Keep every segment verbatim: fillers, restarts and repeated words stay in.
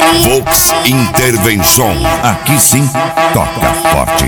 aí. Vox Intervenção. Aqui sim, toca forte.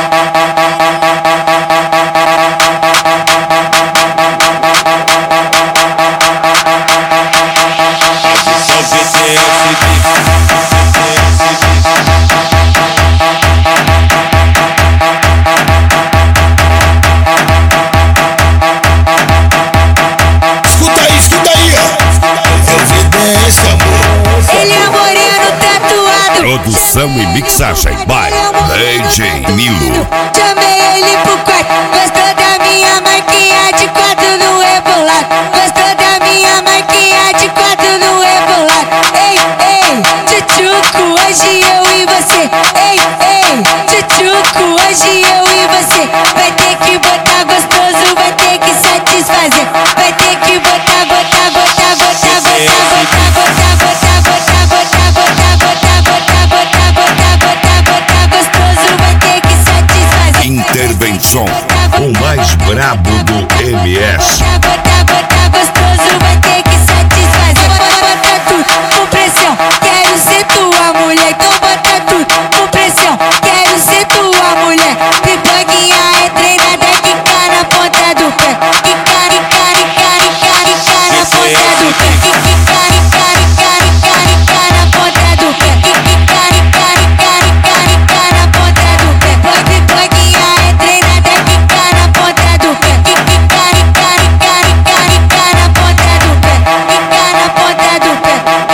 Escuta aí, escuta aí, ó. Evidência, amor. Ele é moreno tatuado. Produção e mixagem by D J Nilo. Chamei ele pro quarto. Gostou da minha marquinha de quatro no rebolado. Gostou da minha marquinha de quatro no rebolado. Ei, ei, tchutchuco, hoje eu e você. Ei, ei, tchutchuco, hoje eu e você. Vai ter que botar gostoso, vai ter que satisfazer. Vai ter que botar, botar, botar, botar, botar, botar, botar, botar, botar, botar, botar, botar, botar, botar, botar, botar, gostoso, vai ter que satisfazer. Intervenção, o mais brabo do M S. Botar, botar, gostoso, vai ter que satisfazer. Bota tudo com pressão, quero ser tua mulher. Então bota tudo com pressão, quero ser tua mulher. Pipoquinha é treinada, quica na ponta do pé. Quica, quica, quica, quica, quica na ponta do pé. Quica, quica, quica, quica, quica na ponta do pé. Quica, quica, quica, quica, quica na ponta do pé. Pipoquinha é treinada, quica na ponta do pé. Quica, quica, quica, quica, quica na ponta do pé. Quica na ponta do pé.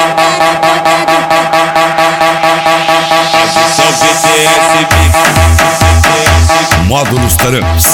Módulos Trans.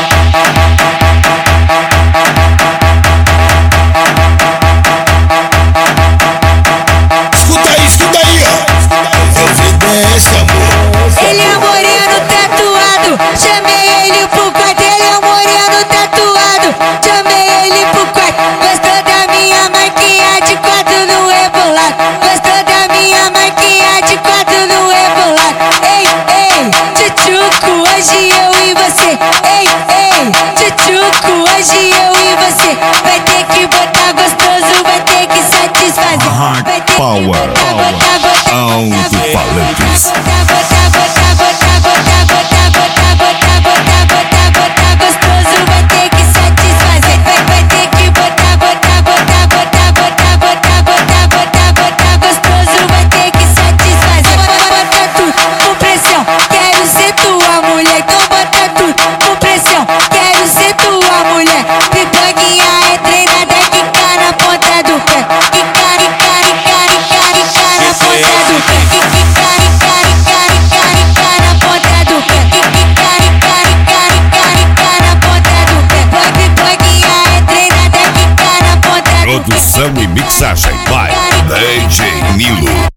Escuta aí, escuta aí, ó. Evidência, amor. Ele é moreno tatuado. Chamei ele pro quarto. Ele é moreno tatuado. Chamei ele pro quarto. Gostou da minha marquinha de quatro no rebolado. Gostou da minha marquinha de quatro no rebolado. Ei, ei, tchutchuco, hoje eu e você. Ei, ei, tchutchuco, hoje eu e você. Vai ter que botar gostoso, vai ter que satisfazer. Hard Vai ter que power, botar, power. botar, botar, Alto-falantes. botar, botar, botar, botar, botar, botar, botar, botar, botar, botar, botar, gostoso, vai ter que satisfazer. Vai, vai ter que botar, botar, botar, botar, botar, botar, botar, botar, botar, gostoso, vai ter que satisfazer. Bota tudo com pressão, quero ser tua mulher. Então bota tudo com pressão, quero ser tua mulher. Pipoquinha é treinada, quica na ponta do pé. Quica, quica, quica, quica, quica na ponta do pé. Quica, quica, quica, quica, quica na ponta do pé. Quica, quica, quica, quica, quica na ponta do pé. Pipoquinha é treinada, quica na ponta do pé. Produção e mixagem by D J Nilo.